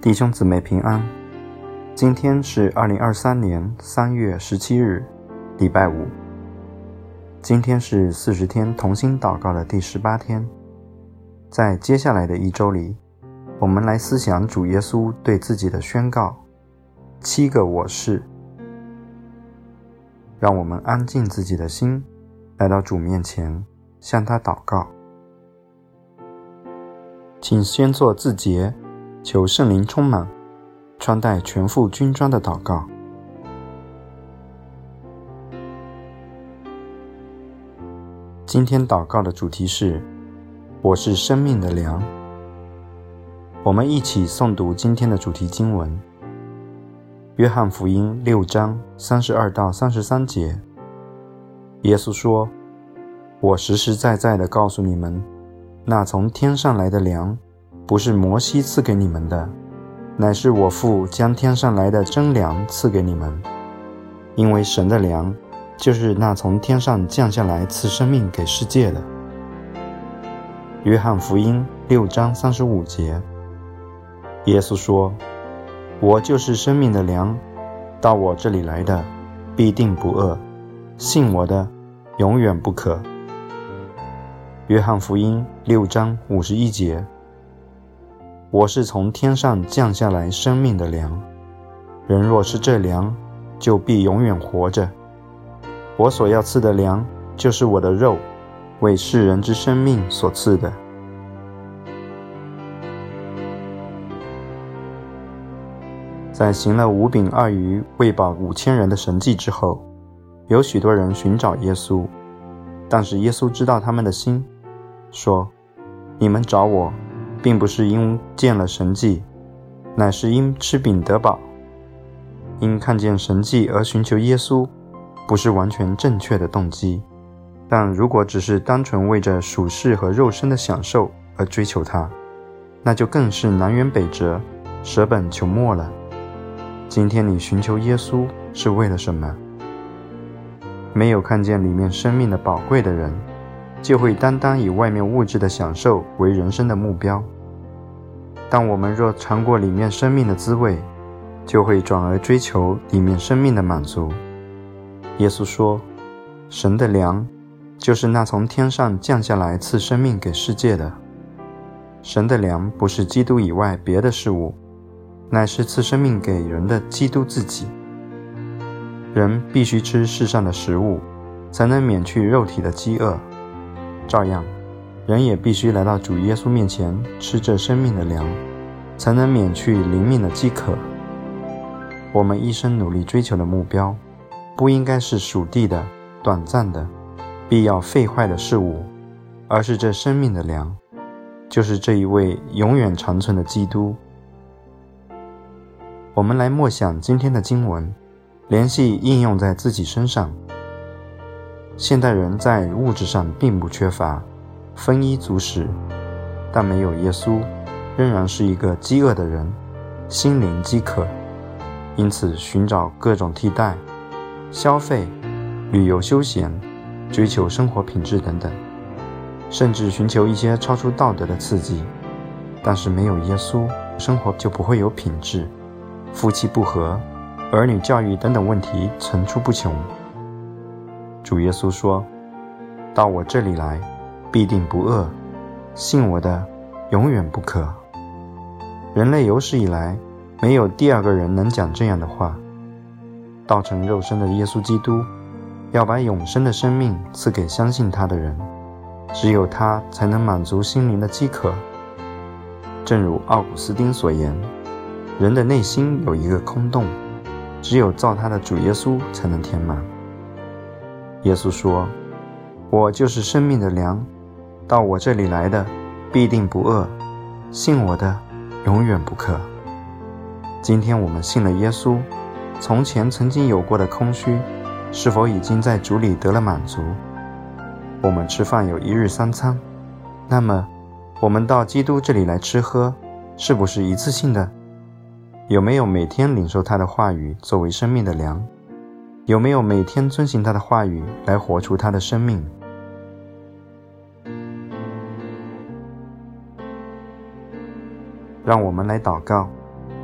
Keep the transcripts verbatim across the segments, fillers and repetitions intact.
弟兄姊妹平安。今天是二零二三年三月十七日，礼拜五。今天是四十天同心祷告的第十八天。在接下来的一周里，我们来思想主耶稣对自己的宣告，七个我是。让我们安静自己的心，来到主面前，向他祷告。请先做自洁，求圣灵充满，穿戴全副军装的祷告。今天祷告的主题是我是生命的粮。我们一起诵读今天的主题经文，约翰福音六章三十二到三十三节。耶稣说，我实实在在地告诉你们，那从天上来的粮不是摩西赐给你们的，乃是我父将天上来的真粮赐给你们。因为神的粮就是那从天上降下来赐生命给世界的。约翰福音六章三十五节。耶稣说，我就是生命的粮，到我这里来的必定不饿，信我的永远不渴。约翰福音六章五十一节。我是从天上降下来生命的粮，人若是这粮，就必永远活着。我所要赐的粮，就是我的肉，为世人之生命所赐的。在行了五饼二鱼喂饱五千人的神迹之后，有许多人寻找耶稣，但是耶稣知道他们的心，说，你们找我，并不是因见了神迹，乃是因吃饼得饱。因看见神迹而寻求耶稣，不是完全正确的动机，但如果只是单纯为着属世和肉身的享受而追求它，那就更是南辕北辙，舍本求末了。今天你寻求耶稣是为了什么？没有看见里面生命的宝贵的人，就会单单以外面物质的享受为人生的目标。但我们若尝过里面生命的滋味，就会转而追求里面生命的满足。耶稣说，神的粮就是那从天上降下来赐生命给世界的。神的粮不是基督以外别的事物，乃是赐生命给人的基督自己。人必须吃世上的食物，才能免去肉体的饥饿。照样，人也必须来到主耶稣面前，吃这生命的粮，才能免去灵命的饥渴。我们一生努力追求的目标，不应该是属地的、短暂的、必要废坏的事物，而是这生命的粮，就是这一位永远长存的基督。我们来默想今天的经文，联系应用在自己身上。现代人在物质上并不缺乏，丰衣足食，但没有耶稣，仍然是一个饥饿的人，心灵饥渴，因此寻找各种替代，消费、旅游休闲、追求生活品质等等，甚至寻求一些超出道德的刺激。但是没有耶稣，生活就不会有品质，夫妻不和，儿女教育等等问题层出不穷。主耶稣说，到我这里来，必定不饿，信我的永远不渴。人类有史以来没有第二个人能讲这样的话。道成肉身的耶稣基督要把永生的生命赐给相信他的人，只有他才能满足心灵的饥渴。正如奥古斯丁所言，人的内心有一个空洞，只有造他的主耶稣才能填满。耶稣说，我就是生命的粮，到我这里来的必定不饿，信我的永远不渴。今天我们信了耶稣，从前曾经有过的空虚，是否已经在主里得了满足？我们吃饭有一日三餐，那么我们到基督这里来吃喝，是不是一次性的？有没有每天领受他的话语作为生命的粮？有没有每天遵行他的话语来活出他的生命？让我们来祷告，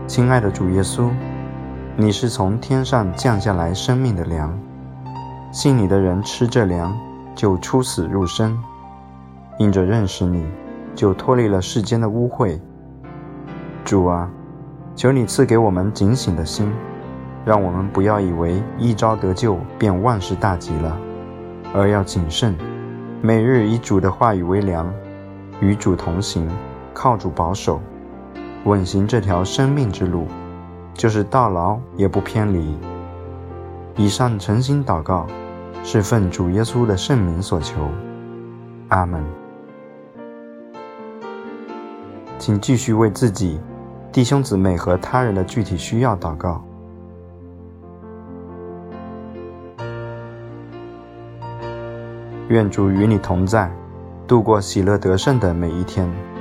亲爱的主耶稣，你是从天上降下来生命的粮，信你的人吃这粮，就出死入生，因着认识你，就脱离了世间的污秽。主啊，求你赐给我们警醒的心，让我们不要以为一朝得救便万事大吉了，而要谨慎，每日以主的话语为粮，与主同行，靠主保守，稳行这条生命之路，就是到老也不偏离。以上诚心祷告，是奉主耶稣的圣名所求。阿们。请继续为自己、弟兄姊妹和他人的具体需要祷告。愿主与你同在，度过喜乐得胜的每一天。